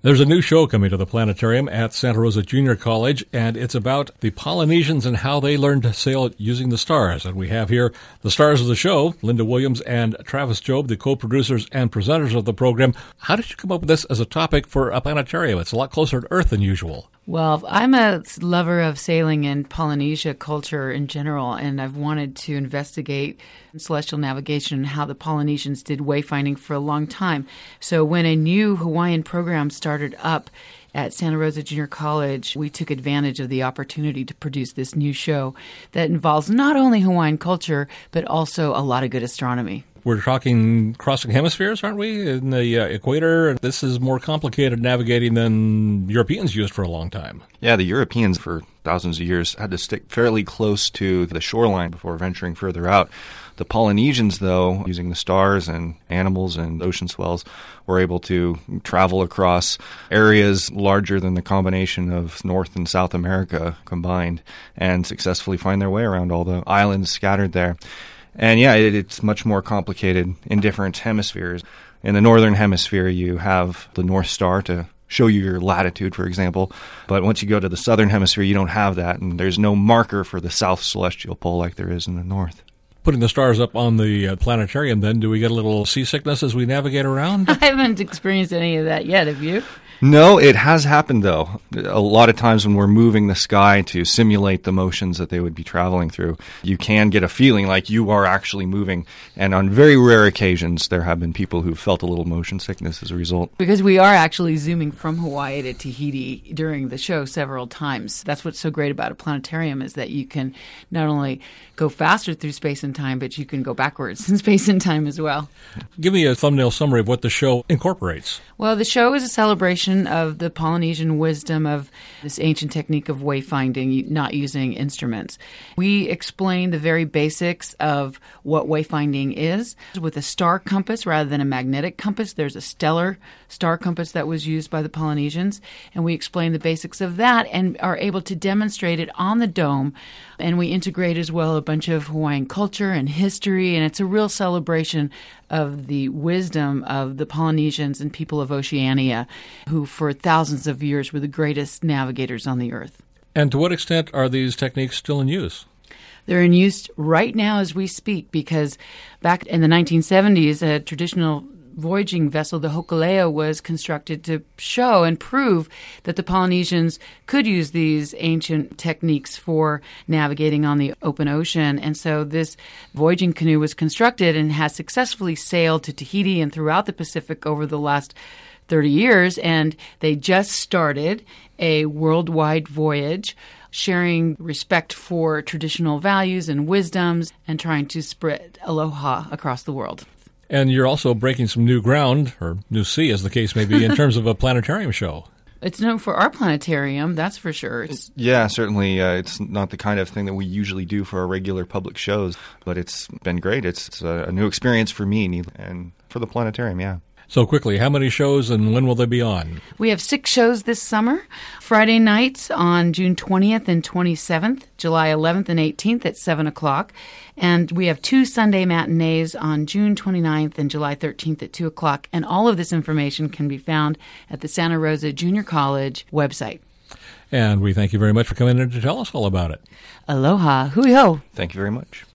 There's a new show coming to the planetarium at Santa Rosa Junior College, and it's about the Polynesians and how they learned to sail using the stars. And we have here the stars of the show, Linda Williams and Travis Jobe, the co-producers and presenters of the program. How did you come up with this as a topic for a planetarium? It's a lot closer to Earth than usual. Well, I'm a lover of sailing and Polynesia culture in general, and I've wanted to investigate celestial navigation and how the Polynesians did wayfinding for a long time. So when a new Hawaiian program started up at Santa Rosa Junior College, we took advantage of the opportunity to produce this new show that involves not only Hawaiian culture, but also a lot of good astronomy. We're talking crossing hemispheres, aren't we? In the equator, this is more complicated navigating than Europeans used for a long time. Yeah, the Europeans for thousands of years had to stick fairly close to the shoreline before venturing further out. The Polynesians, though, using the stars and animals and ocean swells, were able to travel across areas larger than the combination of North and South America combined and successfully find their way around all the islands scattered there. And yeah, it's much more complicated in different hemispheres. In the northern hemisphere, you have the North Star to show you your latitude, for example. But once you go to the southern hemisphere, you don't have that, and there's no marker for the south celestial pole like there is in the north. Putting the stars up on the planetarium, then, do we get a little seasickness as we navigate around? I haven't experienced any of that yet, have you? No, it has happened, though. A lot of times when we're moving the sky to simulate the motions that they would be traveling through, you can get a feeling like you are actually moving. And on very rare occasions, there have been people who've felt a little motion sickness as a result. Because we are actually zooming from Hawaii to Tahiti during the show several times. That's what's so great about a planetarium, is that you can not only go faster through space and time, but you can go backwards in space and time as well. Give me a thumbnail summary of what the show incorporates. Well, the show is a celebration of the Polynesian wisdom of this ancient technique of wayfinding, not using instruments. We explain the very basics of what wayfinding is. With a star compass rather than a magnetic compass, there's a stellar star compass that was used by the Polynesians, and we explain the basics of that and are able to demonstrate it on the dome. And we integrate as well a bunch of Hawaiian culture and history, and it's a real celebration of the wisdom of the Polynesians and people of Oceania, who for thousands of years were the greatest navigators on the earth. And to what extent are these techniques still in use? They're in use right now as we speak, because back in the 1970s, a traditional voyaging vessel, the Hokulea, was constructed to show and prove that the Polynesians could use these ancient techniques for navigating on the open ocean. And so this voyaging canoe was constructed and has successfully sailed to Tahiti and throughout the Pacific over the last 30 years. And they just started a worldwide voyage, sharing respect for traditional values and wisdoms and trying to spread aloha across the world. And you're also breaking some new ground, or new sea, as the case may be, in terms of a planetarium show. It's known for our planetarium, that's for sure. Yeah, certainly. It's not the kind of thing that we usually do for our regular public shows, but it's been great. It's a new experience for me and for the planetarium, yeah. So quickly, how many shows and when will they be on? We have 6 shows this summer. Friday nights on June 20th and 27th, July 11th and 18th at 7 o'clock. And we have 2 Sunday matinees on June 29th and July 13th at 2 o'clock. And all of this information can be found at the Santa Rosa Junior College website. And we thank you very much for coming in to tell us all about it. Aloha. Hui ho. Thank you very much.